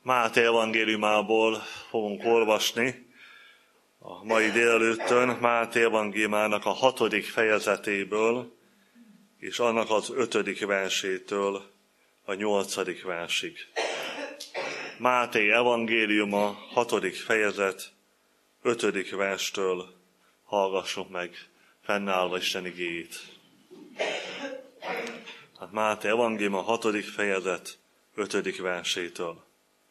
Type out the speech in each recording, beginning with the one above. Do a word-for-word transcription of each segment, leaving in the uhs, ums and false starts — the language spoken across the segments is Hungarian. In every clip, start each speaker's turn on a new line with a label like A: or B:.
A: Máté evangéliumából fogunk olvasni a mai délelőttön, Máté evangéliumának a hatodik fejezetéből, és annak az ötödik versétől a nyolcadik versig. Máté evangéliuma, hatodik fejezet, ötödik verstől hallgassuk meg fennállva Isten igéjét. Hát Máté evangéliuma, hatodik fejezet, ötödik versétől.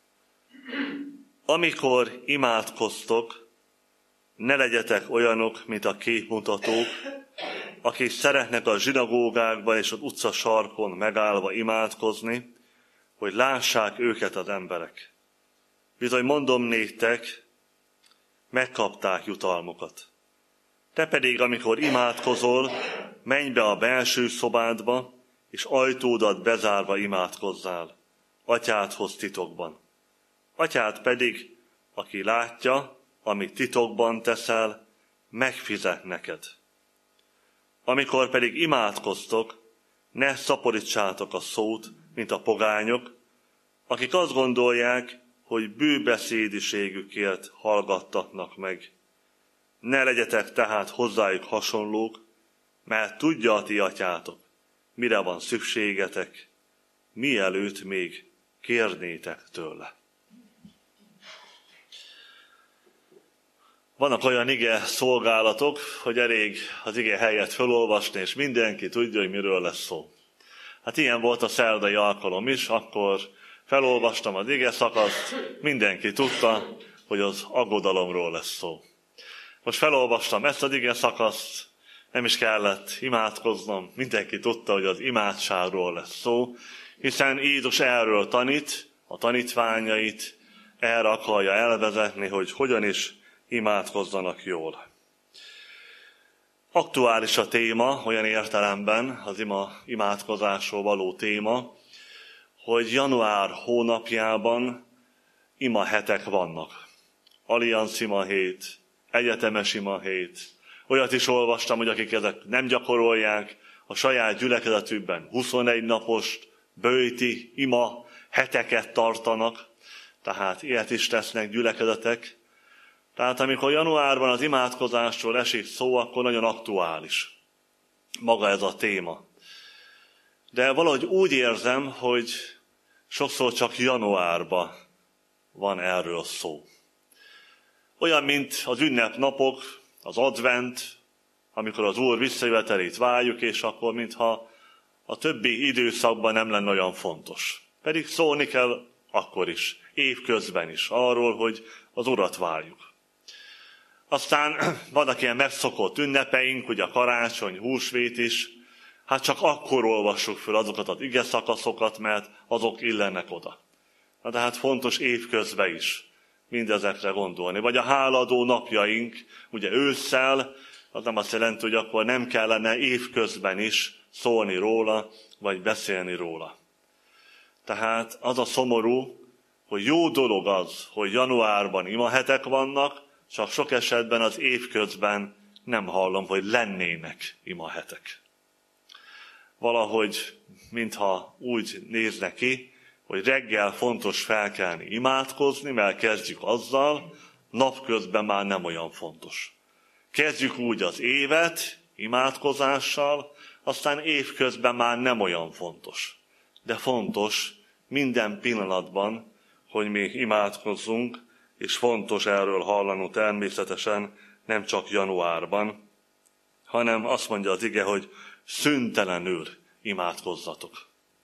A: Amikor imádkoztok, ne legyetek olyanok, mint a képmutatók, akik szeretnek a zsinagógákban és az utca sarkon megállva imádkozni, hogy lássák őket az emberek. Bizony mondom néktek, megkapták jutalmukat. Te pedig, amikor imádkozol, menj be a belső szobádba, és ajtódat bezárva imádkozzál, atyádhoz titokban. Atyád pedig, aki látja, amit titokban teszel, megfizet neked. Amikor pedig imádkoztok, ne szaporítsátok a szót, mint a pogányok, akik azt gondolják, hogy bűbeszédiségükért hallgattatnak meg. Ne legyetek tehát hozzájuk hasonlók, mert tudja a ti atyátok, mire van szükségetek, mielőtt még kérnétek tőle. Vannak olyan ige szolgálatok, hogy elég az ige helyet felolvasni, és mindenki tudja, hogy miről lesz szó. Hát ilyen volt a szerdai alkalom is, akkor felolvastam az ige szakaszt, mindenki tudta, hogy az aggodalomról lesz szó. Most felolvastam ezt az ige szakaszt, nem is kellett imádkoznom, mindenki tudta, hogy az imádságról lesz szó, hiszen Jézus erről tanít, a tanítványait erre akarja elvezetni, hogy hogyan is imádkozzanak jól. Aktuális a téma, olyan értelemben az ima, imádkozásról való téma, hogy január hónapjában ima hetek vannak. Allianz ima hét, egyetemes ima hét. Olyat is olvastam, hogy akik ezek nem gyakorolják, a saját gyülekezetükben huszonegy napos böjti ima heteket tartanak, tehát ilyet is tesznek gyülekezetek. Tehát amikor januárban az imádkozásról esik szó, akkor nagyon aktuális maga ez a téma. De valahogy úgy érzem, hogy sokszor csak januárban van erről szó. Olyan, mint az ünnepnapok, az advent, amikor az Úr visszajövetelét várjuk, és akkor mintha a többi időszakban nem lenne olyan fontos. Pedig szólni kell akkor is, évközben is arról, hogy az Urat várjuk. Aztán vannak ilyen megszokott ünnepeink, ugye a karácsony, húsvét is, hát csak akkor olvassuk föl azokat az ige szakaszokat, mert azok illenek oda. Na de hát fontos évközben is mindezekre gondolni. Vagy a hálaadó napjaink, ugye ősszel, az nem azt jelenti, hogy akkor nem kellene évközben is szólni róla, vagy beszélni róla. Tehát az a szomorú, hogy jó dolog az, hogy januárban imahetek vannak, csak sok esetben az évközben nem hallom, hogy lennének imahetek. Valahogy, mintha úgy nézne ki, hogy reggel fontos felkelni, imádkozni, mert kezdjük azzal, napközben már nem olyan fontos. Kezdjük úgy az évet, imádkozással, aztán évközben már nem olyan fontos. De fontos minden pillanatban, hogy mi imádkozzunk, és fontos erről hallanunk természetesen nem csak januárban, hanem azt mondja az ige, hogy szüntelenül imádkozzatok.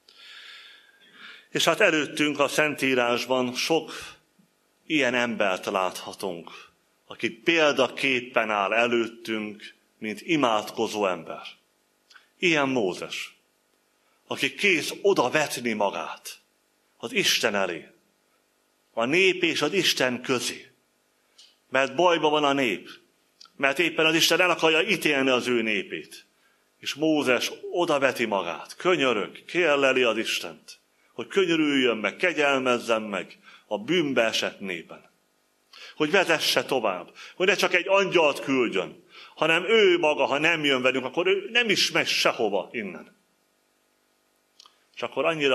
A: És hát előttünk a Szentírásban sok ilyen embert láthatunk, aki példaképpen áll előttünk, mint imádkozó ember. Ilyen Mózes, aki kész oda vetni magát az Isten elé, a nép és az Isten közé. Mert bajban van a nép, mert éppen az Isten el akarja ítélni az ő népét. És Mózes odaveti magát, könyörög, kérleli az Istent, hogy könyörüljön meg, kegyelmezzen meg a bűnbe esett népen. Hogy vezesse tovább, hogy ne csak egy angyalt küldjön, hanem ő maga, ha nem jön velünk, akkor ő nem is megy sehova innen. És akkor annyira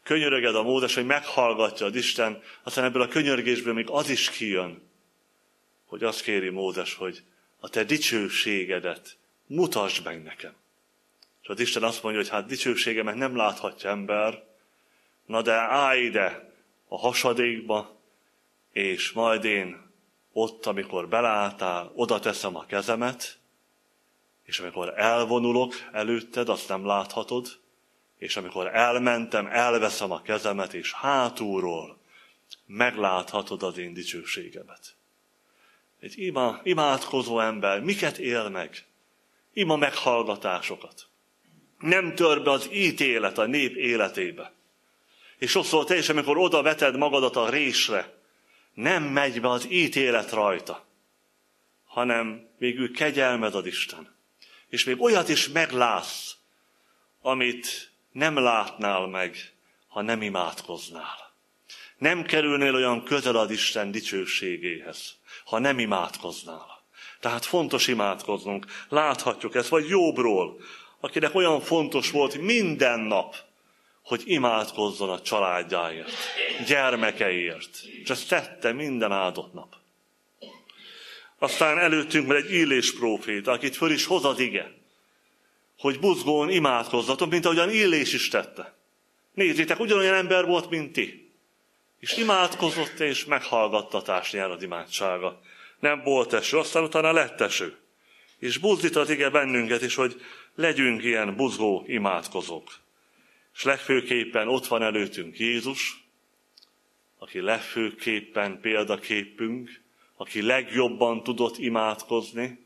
A: könyöröged a Mózes, hogy meghallgatja az Isten, aztán ebből a könyörgésből még az is kijön, hogy azt kéri Mózes, hogy a te dicsőségedet mutasd meg nekem. És az Isten azt mondja, hogy hát dicsőségemet nem láthatja ember, na de állj ide a hasadékba, és majd én ott, amikor belálltál, oda teszem a kezemet, és amikor elvonulok előtted, azt nem láthatod, és amikor elmentem, elveszem a kezemet, és hátulról megláthatod az én dicsőségemet. Egy ima, imádkozó ember miket él meg? Ima meghallgatásokat. Nem tör be az ítélet a nép életébe. És sokszor te is, amikor oda veted magadat a résre, nem megy be az ítélet rajta, hanem végül kegyelmed ad Isten. És még olyat is meglátsz, amit nem látnál meg, ha nem imádkoznál. Nem kerülnél olyan közel az Isten dicsőségéhez, ha nem imádkoznál. Tehát fontos imádkoznunk. Láthatjuk ezt, vagy Jobbról, akinek olyan fontos volt minden nap, hogy imádkozzon a családjáért, gyermekeiért. És ezt tette minden áldott nap. Aztán előttünk van egy Illés próféta, akit föl is hoz az ige, hogy buzgón imádkozzatok, mint ahogyan Illés is tette. Nézzétek, ugyanolyan ember volt, mint ti. És imádkozott, és meghallgattatás nyer az imádsága. Nem volt eső, aztán utána lett eső. És buzdít az ige bennünket is, hogy legyünk ilyen buzgó imádkozók. És legfőképpen ott van előttünk Jézus, aki legfőképpen példaképünk, aki legjobban tudott imádkozni.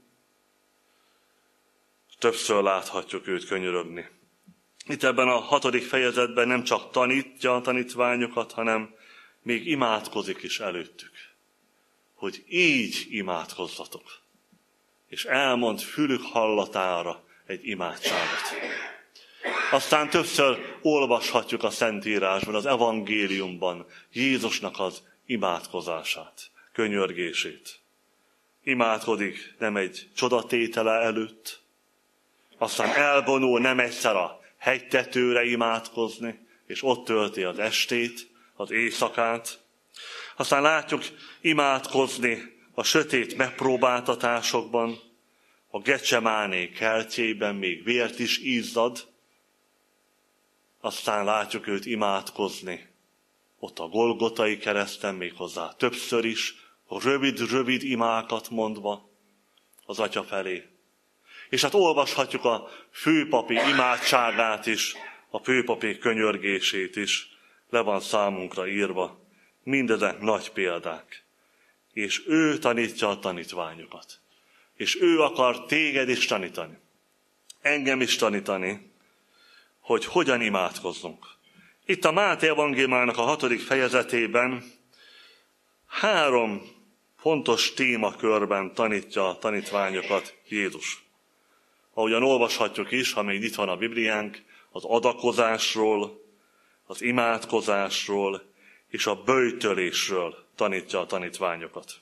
A: Többször láthatjuk őt könyörögni. Itt ebben a hatodik fejezetben nem csak tanítja a tanítványokat, hanem még imádkozik is előttük, hogy így imádkozzatok. És elmond fülük hallatára egy imádságot. Aztán többször olvashatjuk a Szentírásban, az evangéliumban Jézusnak az imádkozását, könyörgését. Imádkodik nem egy csodatétele előtt, aztán elvonul nem egyszer a hegytetőre imádkozni, és ott tölti az estét, az éjszakát. Aztán látjuk imádkozni a sötét megpróbáltatásokban, a Gecsemáné kertjében még vért is izzad. Aztán látjuk őt imádkozni ott a Golgotai kereszten, méghozzá többször is, rövid-rövid imákat mondva az Atya felé. És hát olvashatjuk a főpapi imádságát is, a főpapi könyörgését is, le van számunkra írva. Mindezek nagy példák. És ő tanítja a tanítványokat. És ő akar téged is tanítani. Engem is tanítani, hogy hogyan imádkozzunk. Itt a Máté evangéliumának a hatodik fejezetében három fontos témakörben tanítja a tanítványokat Jézus. Ahogyan olvashatjuk is, ha még itt van a Bibliánk, az adakozásról, az imádkozásról és a böjtölésről tanítja a tanítványokat.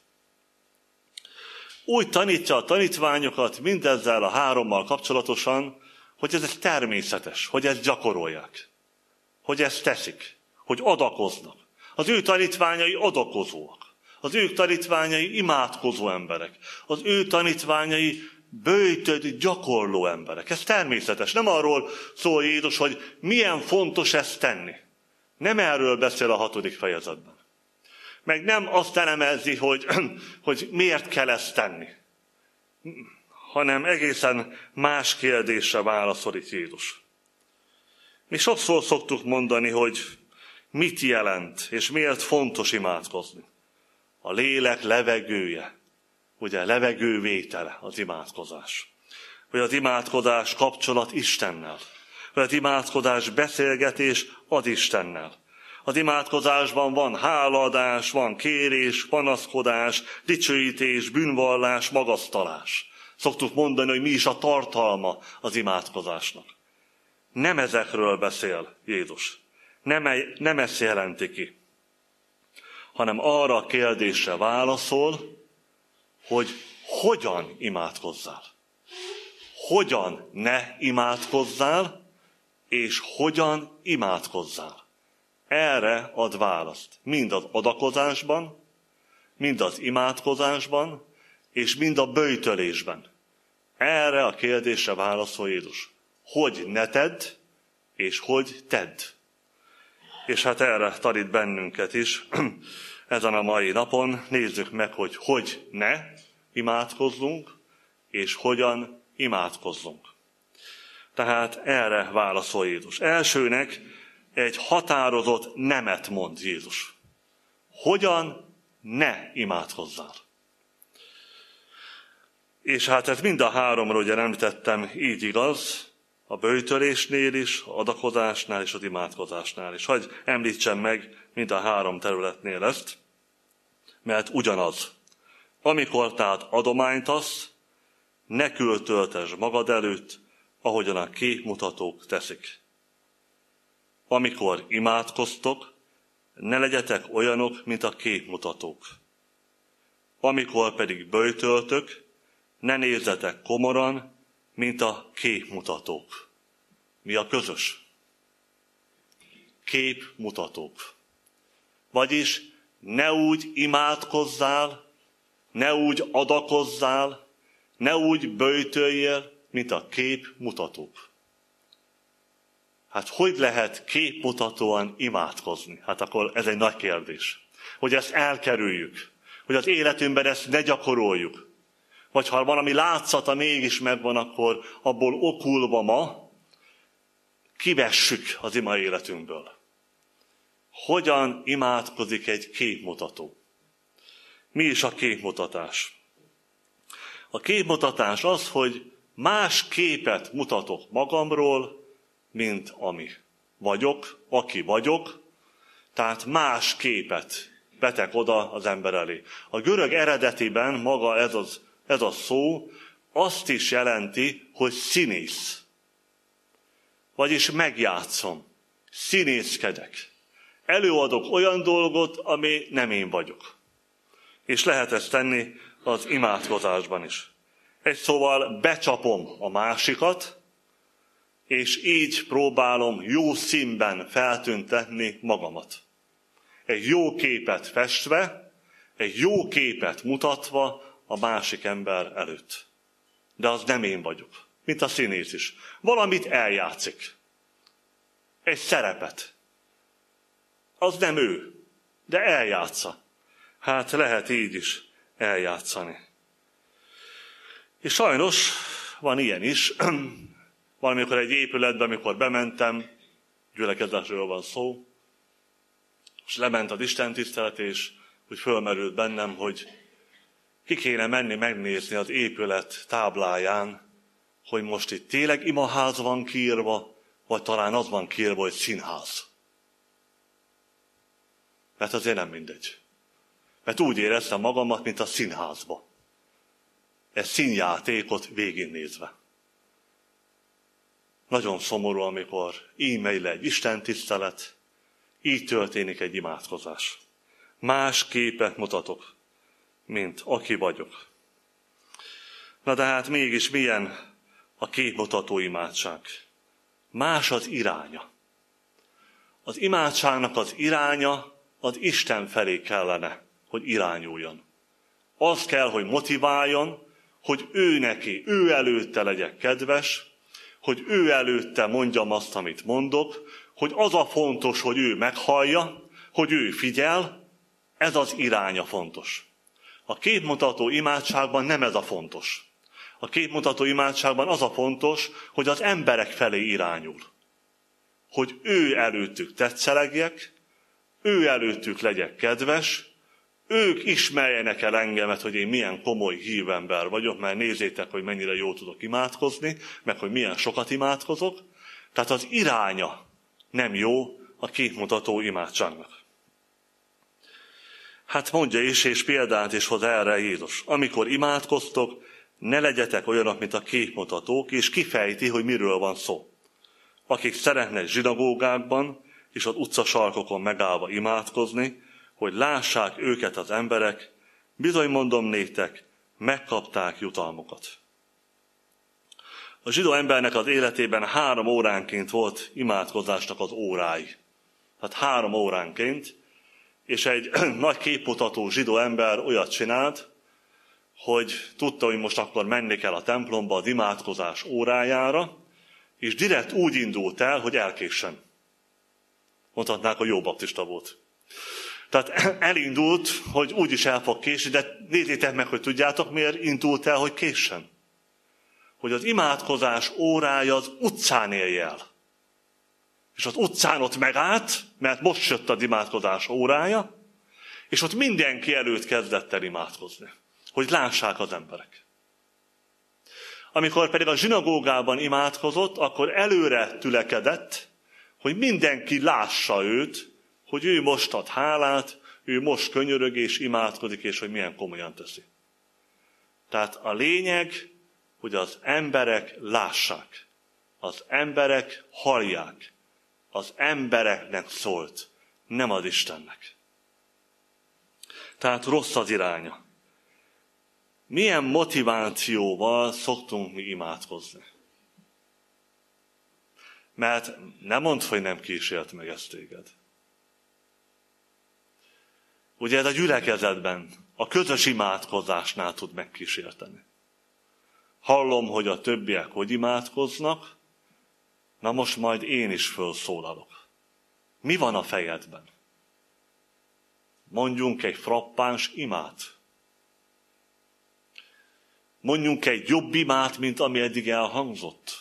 A: Úgy tanítja a tanítványokat mindezzel a hárommal kapcsolatosan, hogy ez természetes, hogy ezt gyakorolják, hogy ezt teszik, hogy adakoznak. Az ő tanítványai adakozóak, az ő tanítványai imádkozó emberek, az ő tanítványai böjtöd gyakorló emberek. Ez természetes. Nem arról szól Jézus, hogy milyen fontos ezt tenni. Nem erről beszél a hatodik fejezetben. Meg nem azt elemezi, hogy, hogy miért kell ezt tenni, hanem egészen más kérdésre válaszol itt Jézus. Mi sokszor szoktuk mondani, hogy mit jelent, és miért fontos imádkozni. A lélek levegője, ugye levegővétele az imádkozás. Vagy az imádkozás kapcsolat Istennel. Vagy az imádkozás beszélgetés ad Istennel. Az imádkozásban van hálaadás, van kérés, panaszkodás, dicsőítés, bűnvallás, magasztalás. Szoktuk mondani, hogy mi is a tartalma az imádkozásnak. Nem ezekről beszél Jézus. Nem, nem ezt jelenti ki. Hanem arra a kérdésre válaszol, hogy hogyan imádkozzál. Hogyan ne imádkozzál, és hogyan imádkozzál. erre ad választ. Mind az adakozásban, mind az imádkozásban, és mind a böjtölésben. Erre a kérdésre válaszol Jézus. Hogy ne tedd, és hogy tedd. És hát erre tanít bennünket is ezen a mai napon. Nézzük meg, hogy hogy ne imádkozzunk, és hogyan imádkozzunk. Tehát erre válaszol Jézus. Elsőnek egy határozott nemet mond Jézus. Hogyan ne imádkozzál? És hát ez mind a háromra, ugye említettem, így igaz, a böjtölésnél is, a adakozásnál és az imádkozásnál is. Hagy említsem meg mind a három területnél ezt, mert ugyanaz. Amikor tehát adományt adsz, ne költöltesd magad előtt, ahogyan a képmutatók teszik. Amikor imádkoztok, ne legyetek olyanok, mint a képmutatók. Amikor pedig böjtöltök, ne nézzetek komoran, mint a képmutatók. Mi a közös? Képmutatók. Vagyis ne úgy imádkozzál, ne úgy adakozzál, ne úgy böjtöljél, mint a képmutatók. Hát hogy lehet képmutatóan imádkozni? Hát akkor ez egy nagy kérdés. Hogy ezt elkerüljük, hogy az életünkben ezt ne gyakoroljuk. Vagy ha valami látszata mégis megvan, akkor abból okulva ma kivessük az ima életünkből. Hogyan imádkozik egy képmutató? Mi is a képmutatás? A képmutatás az, hogy más képet mutatok magamról, mint ami vagyok, aki vagyok, tehát más képet vetek oda az ember elé. A görög eredetiben maga ez, az, ez a szó azt is jelenti, hogy színész. Vagyis megjátszom, színészkedek. Előadok olyan dolgot, ami nem én vagyok. És lehet ezt tenni az imádkozásban is. Egy szóval becsapom a másikat, és így próbálom jó színben feltüntetni magamat. Egy jó képet festve, egy jó képet mutatva a másik ember előtt. De az nem én vagyok, mint a színész is. Valamit eljátszik. Egy szerepet. Az nem ő, de eljátsza. Hát lehet így is eljátszani. És sajnos van ilyen is. Valamikor egy épületben, amikor bementem, gyülekezetről van szó, és lement az istentisztelet, és úgy fölmerült bennem, hogy ki kéne menni megnézni az épület tábláján, hogy most itt tényleg imaház van kiírva, vagy talán az van kiírva, hogy színház. Mert azért nem mindegy. Mert úgy éreztem magamat, mint a színházba. Egy színjátékot végignézve. Nagyon szomorú, amikor így megy le egy istentisztelet, így történik egy imádkozás. Más képet mutatok, mint aki vagyok. Na de hát mégis milyen a képmutató imádság? Más az iránya. Az imádságnak az iránya az Isten felé kellene, hogy irányuljon. Az kell, hogy motiváljon, hogy ő neki, ő előtte legyek kedves, hogy ő előtte mondjam azt, amit mondok, hogy az a fontos, hogy ő meghallja, hogy ő figyel, ez az iránya fontos. A képmutató imádságban nem ez a fontos. A képmutató imádságban az a fontos, hogy az emberek felé irányul. Hogy ő előttük tetszelegjek, ő előttük legyek kedves, ők ismerjenek el engemet, hogy én milyen komoly hívember vagyok, mert nézzétek, hogy mennyire jól tudok imádkozni, meg hogy milyen sokat imádkozok. Tehát az iránya nem jó a képmutató imádságnak. Hát mondja is, és példát is hoz erre Jézus. Amikor imádkoztok, ne legyetek olyanok, mint a képmutatók, és kifejti, hogy miről van szó. Akik szeretnek zsinagógákban és az utcasarkokon megállva imádkozni, hogy lássák őket az emberek, bizony mondom néktek, megkapták jutalmukat. A zsidó embernek az életében három óránként volt imádkozásnak az órái. hát három óránként, és egy nagy képmutató zsidó ember olyat csinált, hogy tudta, hogy most akkor menni kell a templomba az imádkozás órájára, és direkt úgy indult el, hogy elkéssen. Mondhatnák, hogy jó baptista volt. Tehát elindult, hogy úgyis el fog késni, de nézzétek meg, hogy tudjátok, miért indult el, hogy késsen. Hogy az imádkozás órája az utcán élje el. És az utcán ott megállt, mert most jött az imádkozás órája, és ott mindenki előtt kezdett el imádkozni, hogy lássák az emberek. Amikor pedig a zsinagógában imádkozott, akkor előre tülekedett, hogy mindenki lássa őt, hogy ő most ad hálát, ő most könyörög és imádkozik, és hogy milyen komolyan teszi. Tehát a lényeg, hogy az emberek lássák, az emberek hallják, az embereknek szólt, nem az Istennek. Tehát rossz az iránya. Milyen motivációval szoktunk mi imádkozni? Mert nem mondd, hogy nem kísért meg ezt téged. Ugye ez a gyülekezetben, a közös imádkozásnál tud megkísérteni. Hallom, hogy a többiek hogy imádkoznak, na most majd én is felszólalok. Mi van a fejedben? Mondjunk egy frappáns imát. Mondjunk egy jobb imát, mint ami eddig elhangzott.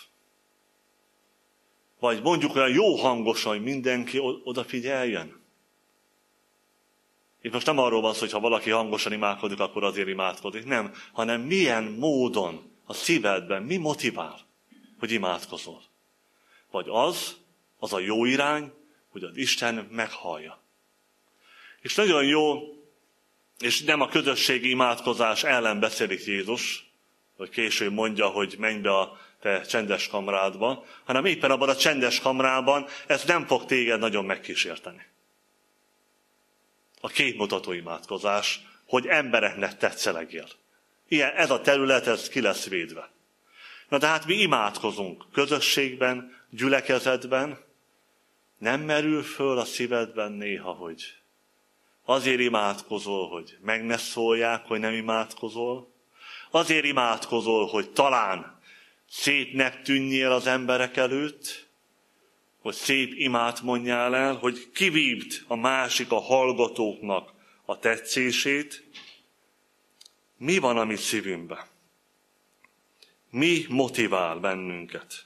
A: Vagy mondjuk olyan jó hangosan, hogy mindenki odafigyeljen. Itt most nem arról van szó, hogy ha valaki hangosan imádkodik, akkor azért imádkodik. Nem, hanem milyen módon a szívedben mi motivál, hogy imádkozol. Vagy az, az a jó irány, hogy az Isten meghallja. És nagyon jó, és nem a közösségi imádkozás ellen beszélik Jézus, hogy később mondja, hogy menj be a te csendes kamrádba, hanem éppen abban a csendes kamrában ez nem fog téged nagyon megkísérteni. A képmutató imádkozás, hogy embereknek tetszelegjél. Ilyen, ez a terület, ez ki lesz védve. Na de hát mi imádkozunk közösségben, gyülekezetben, nem merül föl a szívedben néha, hogy azért imádkozol, hogy meg ne szólják, hogy nem imádkozol. Azért imádkozol, hogy talán szépnek tűnjél az emberek előtt, hogy szép imát mondjál el, hogy kivívd a másik, a hallgatóknak a tetszését. Mi van a mi szívünkben? Mi motivál bennünket?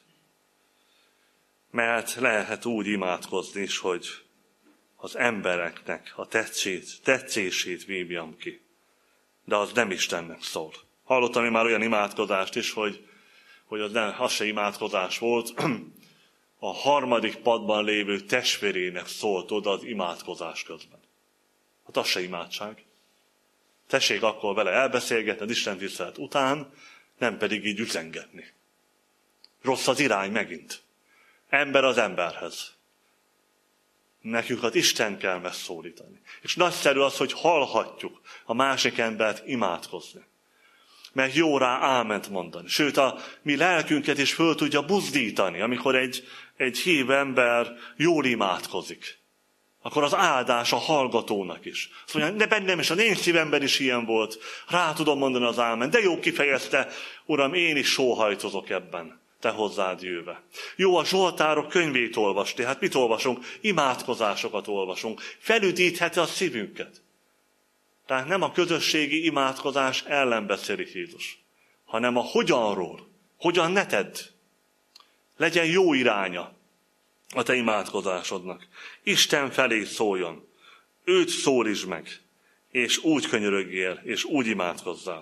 A: Mert lehet úgy imádkozni is, hogy az embereknek a tetszét, tetszését vívjam ki. De az nem Istennek szól. Hallottam én már olyan imádkozást is, hogy, hogy az, nem, az se imádkozás volt. A harmadik padban lévő testvérének szólt oda az imádkozás közben. Hát az se imádság. Tessék akkor vele elbeszélgetni az Isten tisztelet után, nem pedig így üzengetni. Rossz az irány megint. Ember az emberhez. Nekünk az Isten kell megszólítani. És nagyszerű az, hogy hallhatjuk a másik embert imádkozni. Mert jó rá áment mondani. Sőt, a mi lelkünket is föl tudja buzdítani, amikor egy, egy hív ember jól imádkozik. Akkor az áldás a hallgatónak is. Azt mondja, de bennem is, az én szívemben is ilyen volt. Rá tudom mondani az ámen. De jó kifejezte, Uram, én is sóhajtozok ebben, te hozzád jöve. Jó a Zsoltárok könyvét olvasni. Hát mit olvasunk? Imádkozásokat olvasunk. Felüdítheti a szívünket. Tehát nem a közösségi imádkozás ellen beszélik Jézus, hanem a hogyanról. Hogyan ne tedd. Legyen jó iránya a te imádkozásodnak. Isten felé szóljon. Őt szólítsd meg, és úgy könyörögjél, és úgy imádkozzál.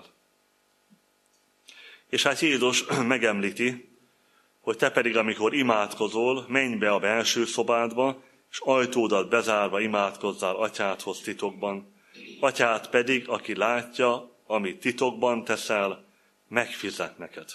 A: És hát Jézus megemlíti, hogy te pedig, amikor imádkozol, menj be a belső szobádba, és ajtódat bezárva imádkozzál atyádhoz titokban. Atyád pedig, aki látja, amit titokban teszel, megfizet neked.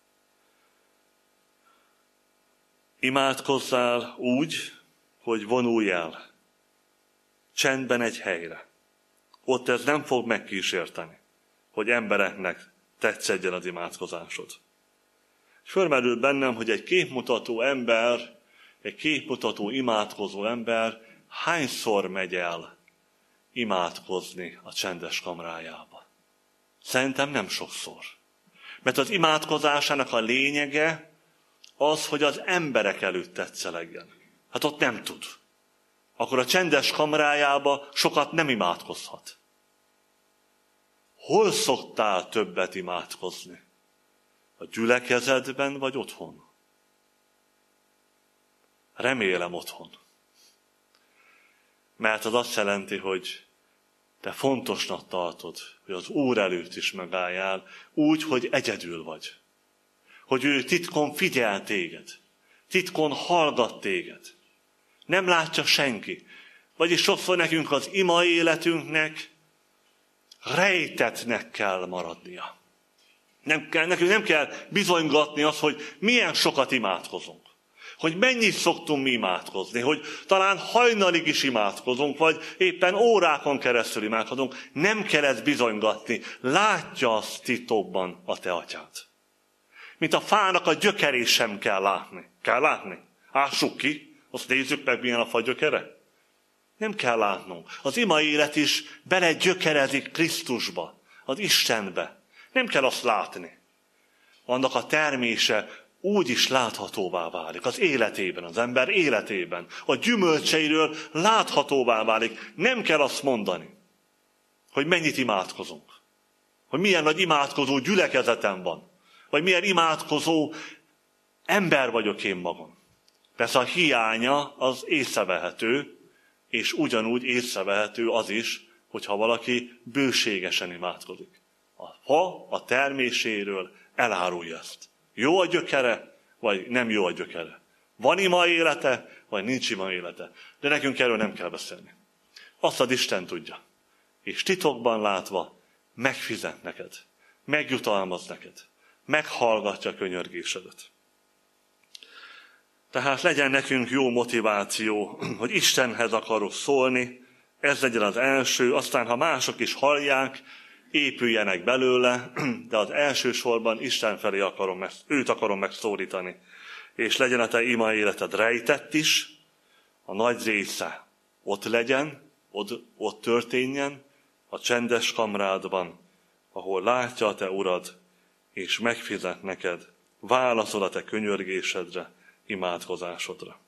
A: Imádkozzál úgy, hogy vonulj el. Csendben egy helyre. Ott ez nem fog megkísérteni, hogy embereknek tetszedjen az imádkozásod. És fölmerült bennem, hogy egy képmutató ember, egy képmutató imádkozó ember hányszor megy el imádkozni a csendes kamrájába? Szerintem nem sokszor. Mert az imádkozásának a lényege az, hogy az emberek előtt tetszelegjen. Hát ott nem tud. Akkor a csendes kamrájába sokat nem imádkozhat. Hol szoktál többet imádkozni? A gyülekezetben vagy otthon? Remélem otthon. Mert az azt jelenti, hogy te fontosnak tartod, hogy az Úr előtt is megálljál, úgy, hogy egyedül vagy. Hogy ő titkon figyel téged. Titkon hallgat téged. Nem látja senki. Vagyis sokszor nekünk az ima életünknek rejtettnek kell maradnia. Nem kell, nekünk nem kell bizonygatni azt, hogy milyen sokat imádkozunk. Hogy mennyit szoktunk mi imádkozni, hogy talán hajnalig is imádkozunk, vagy éppen órákon keresztül imádkozunk. Nem kell ezt bizonygatni. Látja azt titokban a te atyád. Mint a fának a gyökerét sem kell látni. Kell látni? Ássuk ki, azt nézzük meg, milyen a fa gyökere. Nem kell látnunk. Az ima élet is bele gyökerezik Krisztusba, az Istenbe. Nem kell azt látni. Annak a termése úgy is láthatóvá válik az életében, az ember életében. A gyümölcseiről láthatóvá válik. Nem kell azt mondani, hogy mennyit imádkozunk. Hogy milyen nagy imádkozó gyülekezetem van. Vagy milyen imádkozó ember vagyok én magam. Persze a hiánya az észrevehető, és ugyanúgy észrevehető az is, hogyha valaki bőségesen imádkozik. A fa a terméséről elárulja ezt. Jó a gyökere, vagy nem jó a gyökere. Van ima élete, vagy nincs ima élete. De nekünk erről nem kell beszélni. Azt az Isten tudja. És titokban látva megfizet neked. Megjutalmaz neked. Meghallgatja könyörgésedet. Tehát legyen nekünk jó motiváció, hogy Istenhez akarok szólni, ez legyen az első, aztán ha mások is hallják, épüljenek belőle, de az első sorban Isten felé akarom, meg, őt akarom megszólítani. És legyen a te ima életed rejtett is, a nagy része ott legyen, ott, ott történjen, a csendes kamrádban, ahol látja a te urad, és megfizet neked, válaszol a te könyörgésedre, imádkozásodra.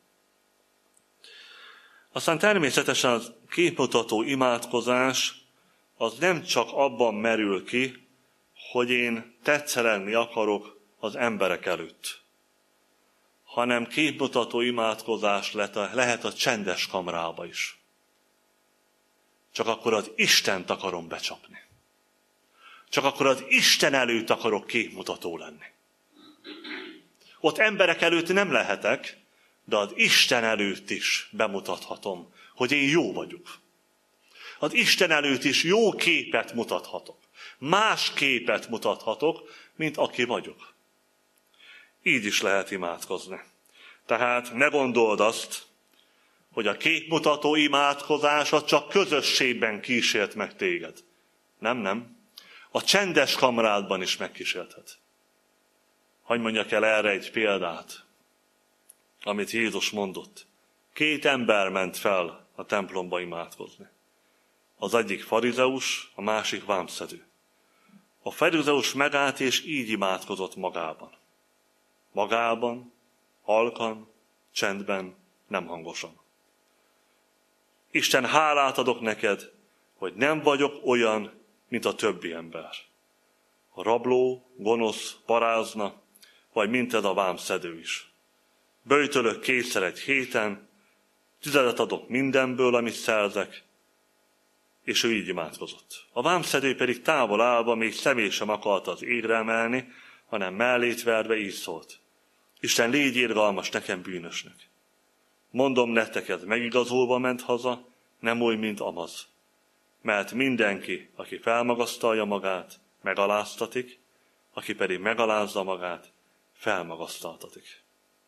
A: Aztán természetesen a képmutató imádkozás az nem csak abban merül ki, hogy én tetszelenni akarok az emberek előtt, hanem képmutató imádkozás lehet a csendes kamrába is. Csak akkor az Istent akarom becsapni. Csak akkor az Isten előtt akarok képmutató lenni. Ott emberek előtt nem lehetek, de az Isten előtt is bemutathatom, hogy én jó vagyok. Az Isten előtt is jó képet mutathatok. Más képet mutathatok, mint aki vagyok. Így is lehet imádkozni. Tehát ne gondold azt, hogy a képmutató imádkozása csak közösségben kísért meg téged. Nem, nem. A csendes kamrádban is megkísérthet. Hagy mondjak el erre egy példát, amit Jézus mondott. Két ember ment fel a templomba imádkozni. Az egyik farizeus, a másik vámszedő. A farizeus megállt és így imádkozott magában. Magában, halkan, csendben, nem hangosan. Isten, hálát adok neked, hogy nem vagyok olyan, mint a többi ember. A rabló, gonosz, parázna, vagy mint ez a vámszedő is. Böjtölök kétszer egy héten, tizedet adok mindenből, amit szerzek, és ő így imádkozott. A vámszedő pedig távol állva még szemét sem akarta az égre emelni, hanem mellét verve így szólt. Isten, légy irgalmas nekem bűnösnek. Mondom nektek, ez megigazolva ment haza, nem úgy, mint Amaz. Mert mindenki, aki felmagasztalja magát, megaláztatik, aki pedig megalázza magát, felmagasztaltatik.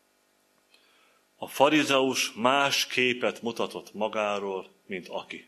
A: A farizeus más képet mutatott magáról, mint aki.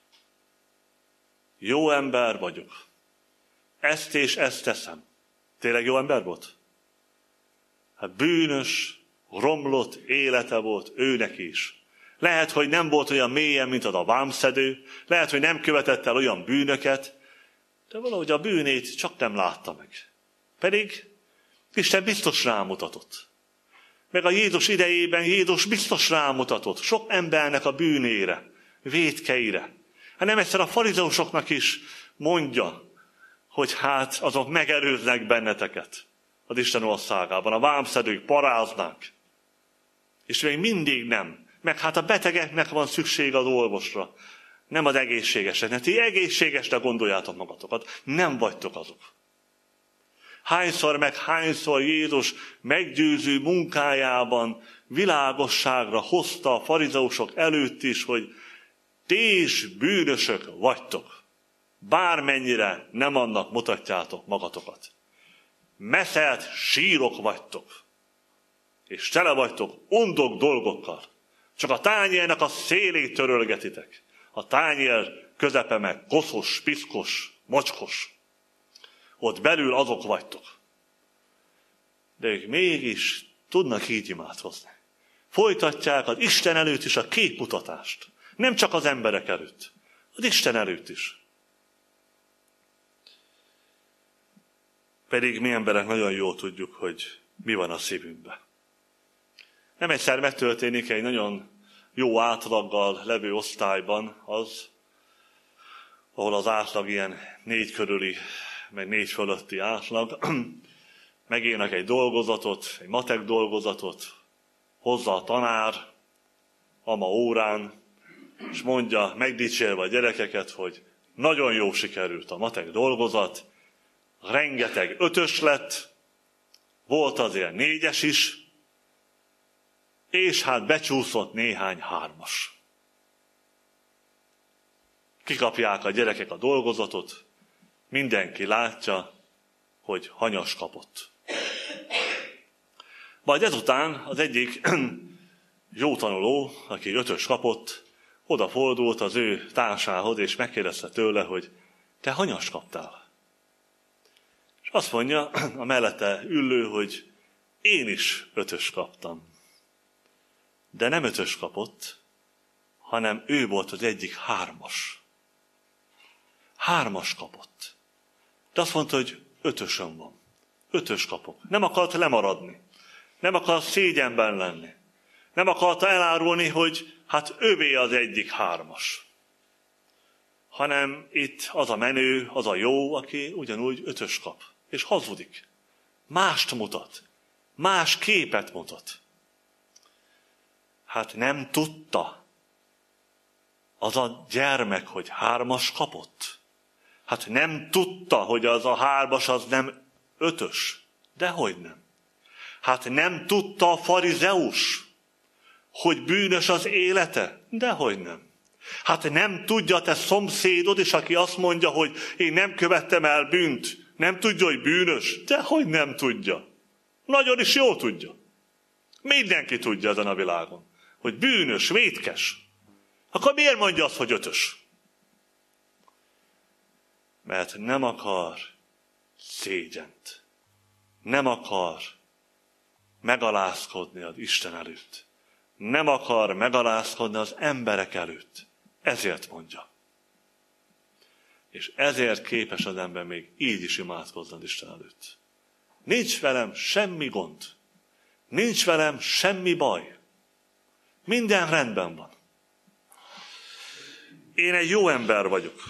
A: Jó ember vagyok. Ezt és ezt teszem. Tényleg jó ember volt? Hát bűnös, romlott élete volt őnek is. Lehet, hogy nem volt olyan mélyen, mint az a vámszedő, lehet, hogy nem követett el olyan bűnöket, de valahogy a bűnét csak nem látta meg. Pedig Isten biztos rámutatott. Meg a Jézus idejében Jézus biztos rámutatott sok embernek a bűnére, vétkeire. Hát nem egyszer a farizeusoknak is mondja, hogy hát azok megelőznek benneteket az Isten országában. A vámszedők paráznak. És még mindig nem. Meg hát a betegeknek van szükség az orvosra. Nem az egészségeseknek. Ti egészségesre gondoljátok magatokat. Nem vagytok azok. Hányszor meg hányszor Jézus meggyőző munkájában világosságra hozta a farizeusok előtt is, hogy ti is bűnösök vagytok. Bármennyire nem annak mutatjátok magatokat. Meszelt sírok vagytok. És tele vagytok undok dolgokkal. Csak a tányérnak a szélét törölgetitek. A tányér közepe meg koszos, piszkos, mocskos. Ott belül azok vagytok. De ők mégis tudnak így imádkozni. Folytatják az Isten előtt is a képmutatást. Nem csak az emberek előtt. Az Isten előtt is. Pedig mi emberek nagyon jól tudjuk, hogy mi van a szívünkben. Nem egyszer megtörténik egy nagyon jó átlaggal levő osztályban az, ahol az átlag ilyen négy körüli, meg négy fölötti átlag, megírnak egy dolgozatot, egy matek dolgozatot, hozza a tanár, ama órán, és mondja, megdicsérve a gyerekeket, hogy nagyon jó sikerült a matek dolgozat, rengeteg ötös lett, volt azért négyes is, és hát becsúszott néhány hármas. Kikapják a gyerekek a dolgozatot, mindenki látja, hogy hanyas kapott. Majd ezután az egyik jó tanuló, aki ötös kapott, odafordult az ő társához, és megkérdezte tőle, hogy te hanyas kaptál? És azt mondja a mellette ülő, hogy én is ötös kaptam. De nem ötös kapott, hanem ő volt az egyik hármas. Hármas kapott. De azt mondta, hogy ötösön van. Ötös kapok. Nem akart lemaradni. Nem akart szégyenben lenni. Nem akarta elárulni, hogy hát ővé az egyik hármas. Hanem itt az a menő, az a jó, aki ugyanúgy ötös kap. És hazudik. Mást mutat. Más képet mutat. Hát nem tudta az a gyermek, hogy hármas kapott. Hát nem tudta, hogy az a hármas az nem ötös. Dehogy nem. Hát nem tudta a farizeus, hogy bűnös az élete. Dehogy nem. Hát nem tudja te szomszédod is, aki azt mondja, hogy én nem követtem el bűnt. Nem tudja, hogy bűnös. Dehogy nem tudja. Nagyon is jól tudja. Mindenki tudja ezen a világon, hogy bűnös, vétkes. Akkor miért mondja azt, hogy ötös? Mert nem akar szégyent. Nem akar megalázkodni az Isten előtt. Nem akar megalázkodni az emberek előtt. Ezért mondja. És ezért képes az ember még így is imádkozni az Isten előtt. Nincs velem semmi gond. Nincs velem semmi baj. Minden rendben van. Én egy jó ember vagyok.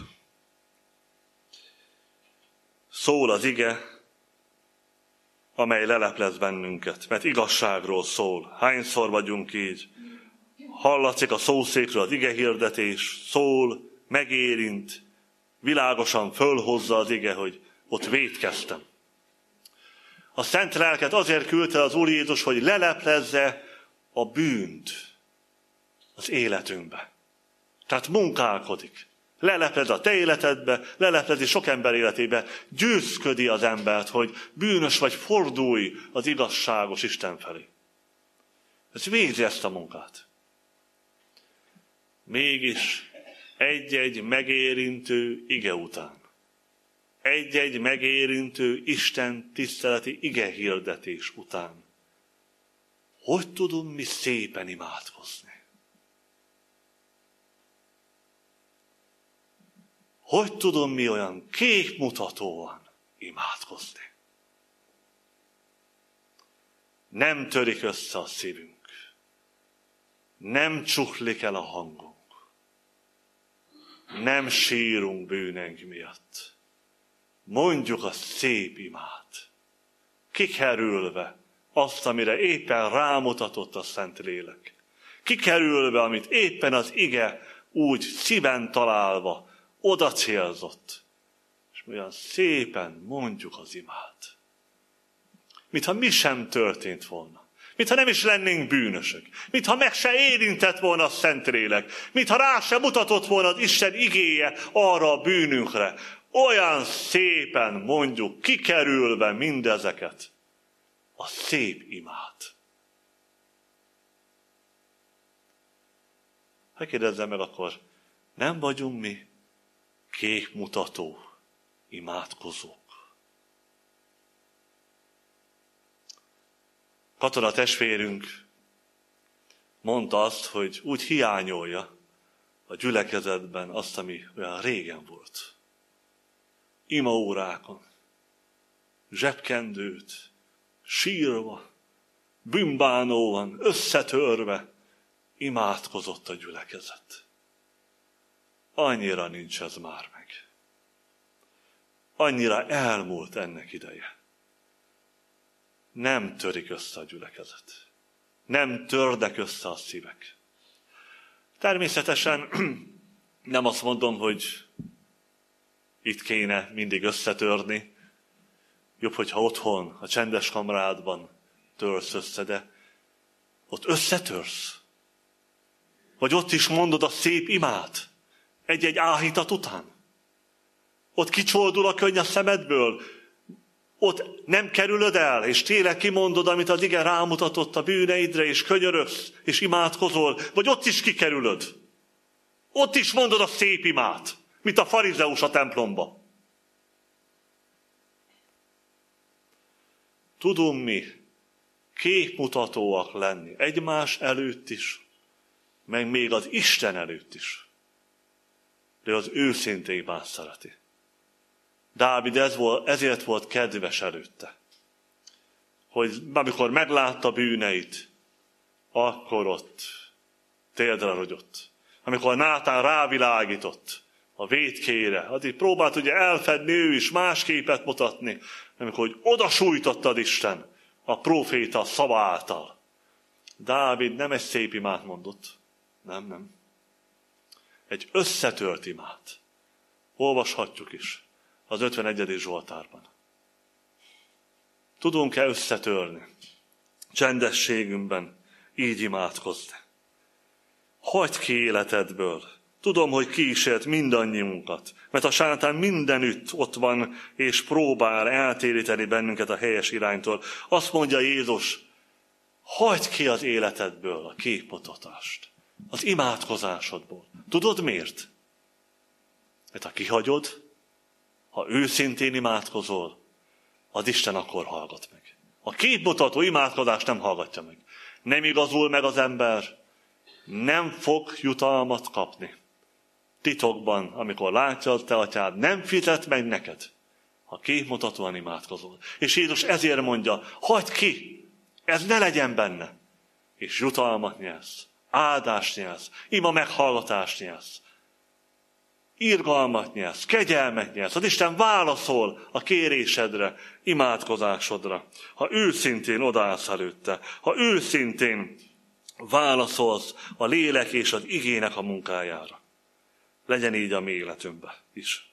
A: Szól az ige, amely leleplez bennünket, mert igazságról szól. Hányszor vagyunk így? Hallatszik a szószékről az ige hirdetés, szól, megérint, világosan fölhozza az ige, hogy ott vétkeztem. A Szent Lelket azért küldte az Úr Jézus, hogy leleplezze a bűnt az életünkbe. Tehát munkálkodik. Leleplez a te életedbe, leleplezi sok ember életébe, győzködi az embert, hogy bűnös vagy, fordulj az igazságos Isten felé. Ez végzi ezt a munkát. Mégis egy-egy megérintő ige után, egy-egy megérintő Isten tiszteleti ige hirdetés után, hogy tudunk mi szépen imádkozni? hogy tudom mi olyan képmutatóan imádkozni. Nem törik össze a szívünk. Nem csuklik el a hangunk. Nem sírunk bűneink miatt. Mondjuk a szép imát. Kikerülve azt, amire éppen rámutatott a Szentlélek. Kikerülve, amit éppen az ige úgy szíven találva oda célzott. És olyan szépen mondjuk az imát. Mintha mi sem történt volna. Mintha nem is lennénk bűnösök. Mintha meg se érintett volna a Szentlélek. Mintha rá se mutatott volna az Isten igéje arra a bűnünkre. Olyan szépen mondjuk, kikerülve mindezeket. A szép imát. Ha kérdezzem meg, akkor nem vagyunk mi képmutató imádkozók? Katona testvérünk mondta azt, hogy úgy hiányolja a gyülekezetben azt, ami olyan régen volt. Imaórákon, zsebkendőt, sírva, bűnbánóan, összetörve imádkozott a gyülekezet. Annyira nincs ez már meg. Annyira elmúlt ennek ideje. Nem törik össze a gyülekezet. Nem tördek össze a szívek. Természetesen nem azt mondom, hogy itt kéne mindig összetörni. Jobb, hogyha otthon, a csendes kamrádban törsz össze, de ott összetörsz. Vagy ott is mondod a szép imát egy-egy áhítat után. Ott kicsoldul a könny a szemedből. Ott nem kerülöd el, és tényleg kimondod, amit az ige rámutatott a bűneidre, és könyörögsz, és imádkozol, vagy ott is kikerülöd. Ott is mondod a szép imát, mint a farizeus a templomba. Tudunk mi képmutatóak lenni egymás előtt is, meg még az Isten előtt is. De az őszintén imád szereti. Dávid ez volt, ezért volt kedves előtte. Hogy amikor meglátta bűneit, akkor ott térdre rogyott. Amikor Nátán rávilágított a vétkére, addig próbált ugye elfedni ő is, más képet mutatni, amikor hogy odasújtottad Isten a próféta szava által. Dávid nem egy szép imát mondott. Nem, nem. Egy összetört imát. Olvashatjuk is az ötvenegyedik Zsoltárban. Tudunk-e összetörni? Csendességünkben így imádkozni. Hagyd ki életedből. Tudom, hogy kísért mindannyiunkat, mert a sátán mindenütt ott van, és próbál eltéríteni bennünket a helyes iránytól. Azt mondja Jézus, hagyd ki az életedből a képmutatást, az imádkozásodból. Tudod miért? Mert ha kihagyod, ha őszintén imádkozol, az Isten akkor hallgat meg. A képmutató imádkozást nem hallgatja meg. Nem igazul meg az ember, nem fog jutalmat kapni. Titokban, amikor látja a te atyád, nem fizet meg neked, ha képmutatóan imádkozol. És Jézus ezért mondja, hagyd ki, ez ne legyen benne. És jutalmat nyersz, áldást nyersz, ima meghallgatást nyersz, irgalmat nyersz, kegyelmet nyersz. Az Isten válaszol a kérésedre, imádkozásodra, ha őszintén odaállsz előtte, ha őszintén válaszolsz a lélek és az igének a munkájára. Legyen így a mi életünkben is.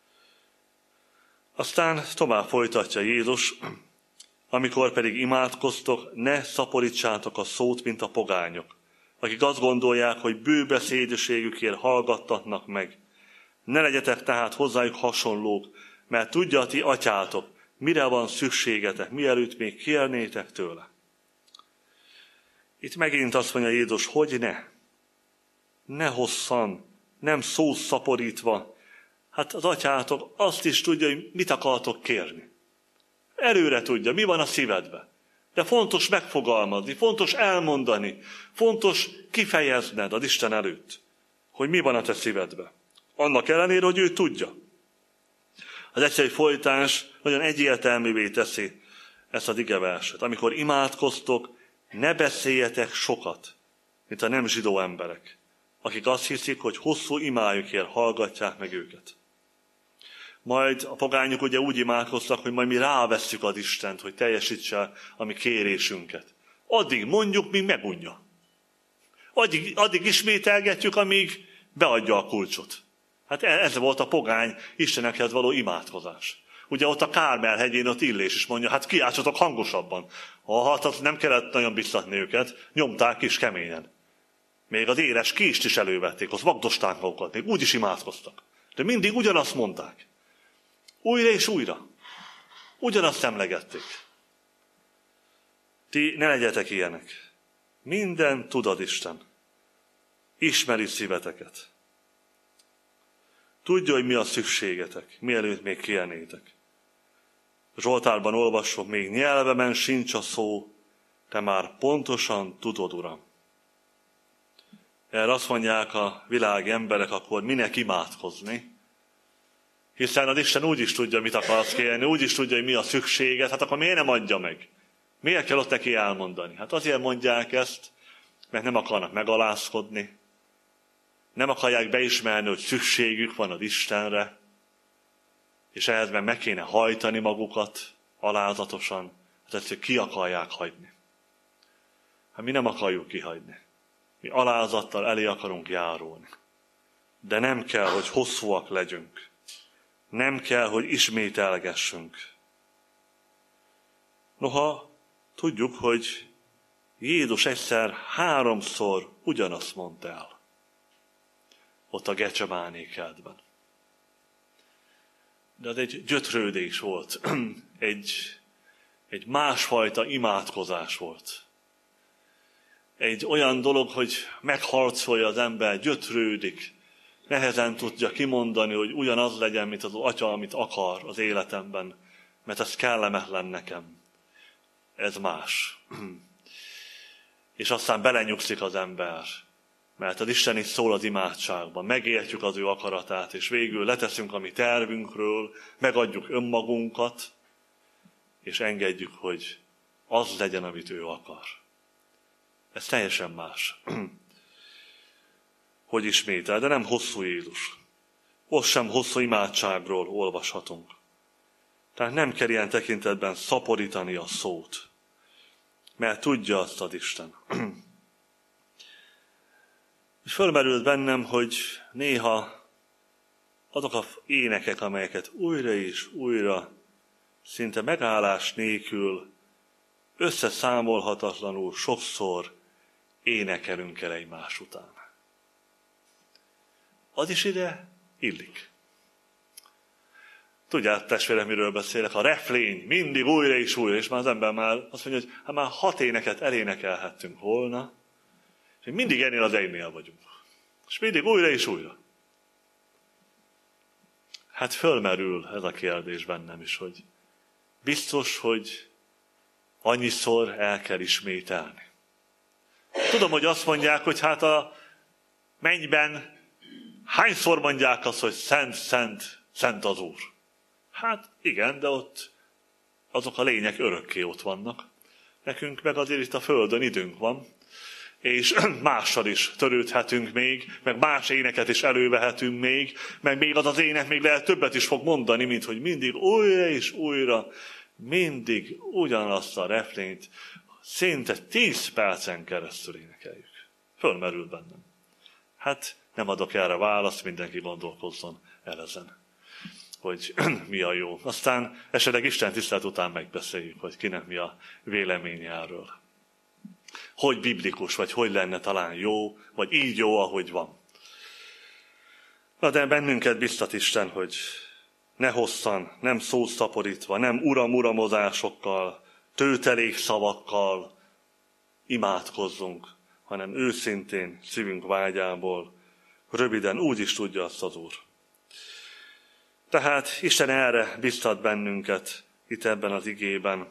A: Aztán tovább folytatja Jézus, amikor pedig imádkoztok, ne szaporítsátok a szót, mint a pogányok, akik azt gondolják, hogy bőbeszédőségükért hallgattatnak meg. Ne legyetek tehát hozzájuk hasonlók, mert tudja a ti atyátok, mire van szükségetek, mielőtt még kérnétek tőle. Itt megint azt mondja Jézus, hogy ne. Ne hosszan, nem szószaporítva. Hát az atyátok azt is tudja, hogy mit akartok kérni. Előre tudja, mi van a szívedben. De fontos megfogalmazni, fontos elmondani, fontos kifejezned az Isten előtt, hogy mi van a te szívedben. Annak ellenére, hogy ő tudja. Az egyszerű folytás nagyon egyértelművé teszi ezt az igeverset. Amikor imádkoztok, ne beszéljetek sokat, mint a nem zsidó emberek, akik azt hiszik, hogy hosszú imájukért hallgatják meg őket. Majd a pogányok ugye úgy imádkoztak, hogy majd mi rávesszük az Istent, hogy teljesítse a mi kérésünket. Addig mondjuk, míg megunja. Addig, addig ismételgetjük, amíg beadja a kulcsot. Hát ez volt a pogány Istenekhez való imádkozás. Ugye ott a Kármel-hegyén ott Illés is mondja, hát kiáltsatok hangosabban. Ha hát nem kellett nagyon biztatni őket, nyomták is keményen. Még az éles kést is elővették, ott vagdosták magukat, még úgy is imádkoztak. De mindig ugyanazt mondták. Újra és újra. Ugyanazt emlegették. Ti ne legyetek ilyenek. Minden tudod Isten. Ismeri szíveteket. Tudja, hogy mi a szükségetek, mielőtt még kérnétek. Zsoltárban olvassuk, még nyelvemen sincs a szó, te már pontosan tudod, Uram. Erre azt mondják a világi emberek, akkor minek imádkozni? Hiszen az Isten úgy is tudja, mit akarsz kérni, úgy is tudja, hogy mi a szükséged, hát akkor miért nem adja meg? Miért kell ott neki elmondani? Hát azért mondják ezt, mert nem akarnak megalázkodni, nem akarják beismerni, hogy szükségük van az Istenre, és ehhez meg kéne hajtani magukat alázatosan, hát ezt ki akarják hagyni. Hát mi nem akarjuk kihagyni. Mi alázattal elé akarunk járulni. De nem kell, hogy hosszúak legyünk. Nem kell, hogy ismételgessünk. Noha tudjuk, hogy Jézus egyszer háromszor ugyanazt mondta el. Ott a Gecsemáné kertben. De az egy gyötrődés volt. Egy, egy másfajta imádkozás volt. Egy olyan dolog, hogy megharcolja az ember, gyötrődik. Nehezen tudja kimondani, hogy ugyanaz legyen, mint az Atya, amit akar az életemben. Mert ez kellemetlen nekem. Ez más. És aztán belenyugszik az ember. Mert az Isten is szól az imádságban. Megértjük az ő akaratát, és végül leteszünk a mi tervünkről, megadjuk önmagunkat, és engedjük, hogy az legyen, amit ő akar. Ez teljesen más. Hogy ismétel, de nem hosszú Jézus. Ott sem hosszú imádságról olvashatunk. Tehát nem kell ilyen tekintetben szaporítani a szót, mert tudja azt az Isten. És fölmerült bennem, hogy néha azok az énekek, amelyeket újra és újra, szinte megállás nélkül, összeszámolhatatlanul sokszor énekelünk el egymás után. Az is ide illik. Tudják, testvérem, miről beszélek? A reflény mindig újra és újra, és már az ember már azt mondja, hogy hát már hat éneket elénekelhettünk volna, és mindig ennél az egynél vagyunk. És mindig újra és újra. Hát fölmerül ez a kérdés bennem is, hogy biztos, hogy annyiszor el kell ismételni. Tudom, hogy azt mondják, hogy hát a mennyben hányszor mondják azt, hogy szent, szent, szent az Úr. Hát igen, de ott azok a lények örökké ott vannak. Nekünk meg azért itt a földön időnk van, és mással is törődhetünk még, meg más éneket is elővehetünk még, meg még az az ének még lehet többet is fog mondani, mint hogy mindig újra és újra, mindig ugyanazt a refrént szinte tíz percen keresztül énekeljük. Fölmerül bennem. Hát nem adok erre választ, mindenki gondolkozzon el ezen, hogy mi a jó. Aztán esetleg Isten tisztelet után megbeszéljük, hogy kinek mi a véleménye erről. Hogy biblikus, vagy hogy lenne talán jó, vagy így jó, ahogy van. Na de bennünket biztat Isten, hogy ne hosszan, nem szószaporítva, nem uram-uramozásokkal, tőtelék szavakkal imádkozzunk, hanem őszintén szívünk vágyából, röviden úgy is tudja azt az Úr. Tehát Isten erre biztat bennünket itt ebben az igében,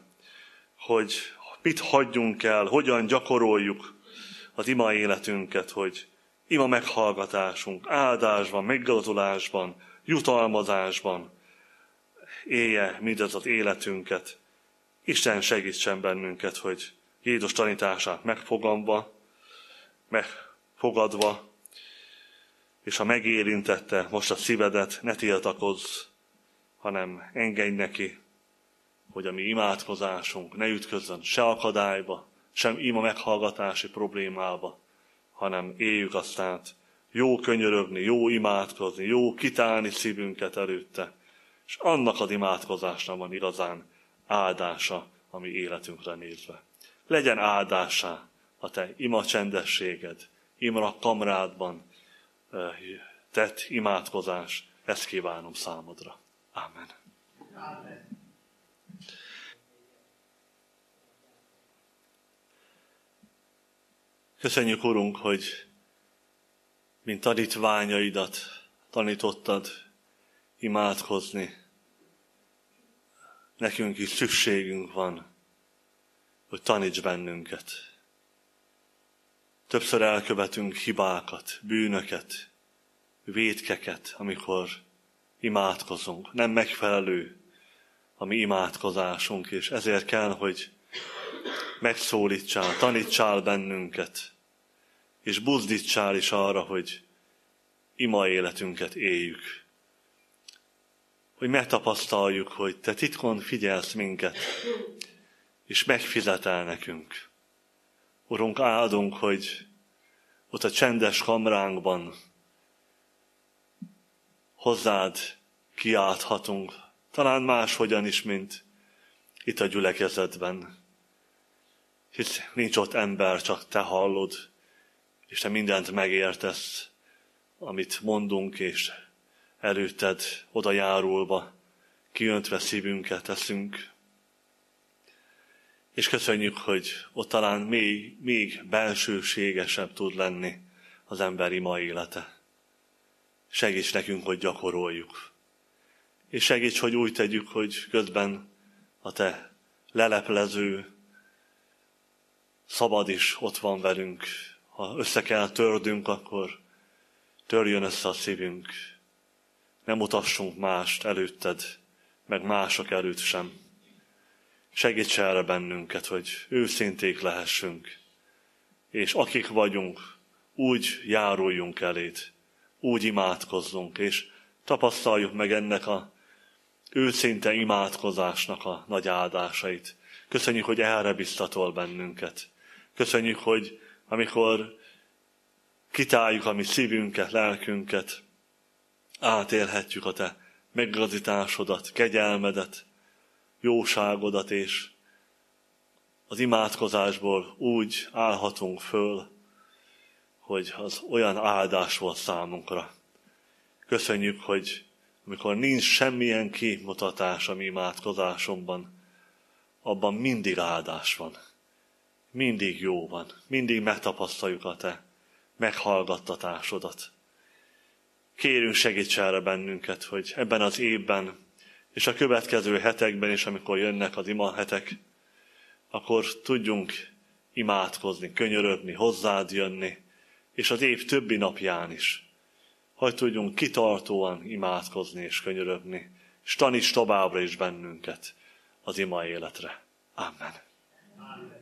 A: hogy mit hagyjunk el, hogyan gyakoroljuk az ima életünket, hogy ima meghallgatásunk áldásban, meggazolásban, jutalmazásban élje mindez az életünket. Isten segítsen bennünket, hogy Jézus tanítását megfogadva, megfogadva, és ha megérintette most a szívedet, ne tiltakozz, hanem engedj neki, hogy a mi imádkozásunk ne ütközzön se akadályba, sem ima meghallgatási problémába, hanem éljük azt át, jó könyörögni, jó imádkozni, jó kitálni szívünket előtte, és annak az imádkozásnak van igazán áldása a mi életünkre nézve. Legyen áldásá a te ima csendességed, imra kamrádban tett imádkozás, ezt kívánom számodra. Amen. Amen. Köszönjük, Urunk, hogy mint tanítványaidat tanítottad imádkozni. Nekünk is szükségünk van, hogy taníts bennünket. Többször elkövetünk hibákat, bűnöket, vétkeket, amikor imádkozunk. Nem megfelelő a mi imádkozásunk, és ezért kell, hogy megszólítsál, tanítsál bennünket, és buzdítsál is arra, hogy ima életünket éljük. Hogy megtapasztaljuk, hogy te titkon figyelsz minket, és megfizetel nekünk. Urunk, áldunk, hogy ott a csendes kamránkban hozzád kiálthatunk, talán máshogyan is, mint itt a gyülekezetben. Hisz nincs ott ember, csak te hallod, és te mindent megértesz, amit mondunk, és előtted oda járulva, kiöntve szívünket teszünk. És köszönjük, hogy ott talán még, még belsőségesebb tud lenni az ember ima élete. Segíts nekünk, hogy gyakoroljuk. És segíts, hogy úgy tegyük, hogy közben a te leleplező szabad is ott van velünk. Ha össze kell tördünk, akkor törjön össze a szívünk. Ne mutassunk mást előtted, meg mások előtt sem. Segíts erre bennünket, hogy őszinték lehessünk, és akik vagyunk, úgy járuljunk eléd, úgy imádkozzunk, és tapasztaljuk meg ennek a őszinte imádkozásnak a nagy áldásait. Köszönjük, hogy erre biztatol bennünket. Köszönjük, hogy amikor kitáljuk a mi szívünket, lelkünket, átélhetjük a te meggazításodat, kegyelmedet, jóságodat, és az imádkozásból úgy állhatunk föl, hogy az olyan áldás volt számunkra. Köszönjük, hogy amikor nincs semmilyen kimutatás a mi imádkozásomban, abban mindig áldás van. Mindig jó van. Mindig megtapasztaljuk a te meghallgattatásodat. Kérünk, segíts erre bennünket, hogy ebben az évben és a következő hetekben is, amikor jönnek az ima hetek, akkor tudjunk imádkozni, könyörögni, hozzád jönni, és az év többi napján is, hogy tudjunk kitartóan imádkozni és könyörögni, és taníts továbbra is bennünket az ima életre. Amen. Amen.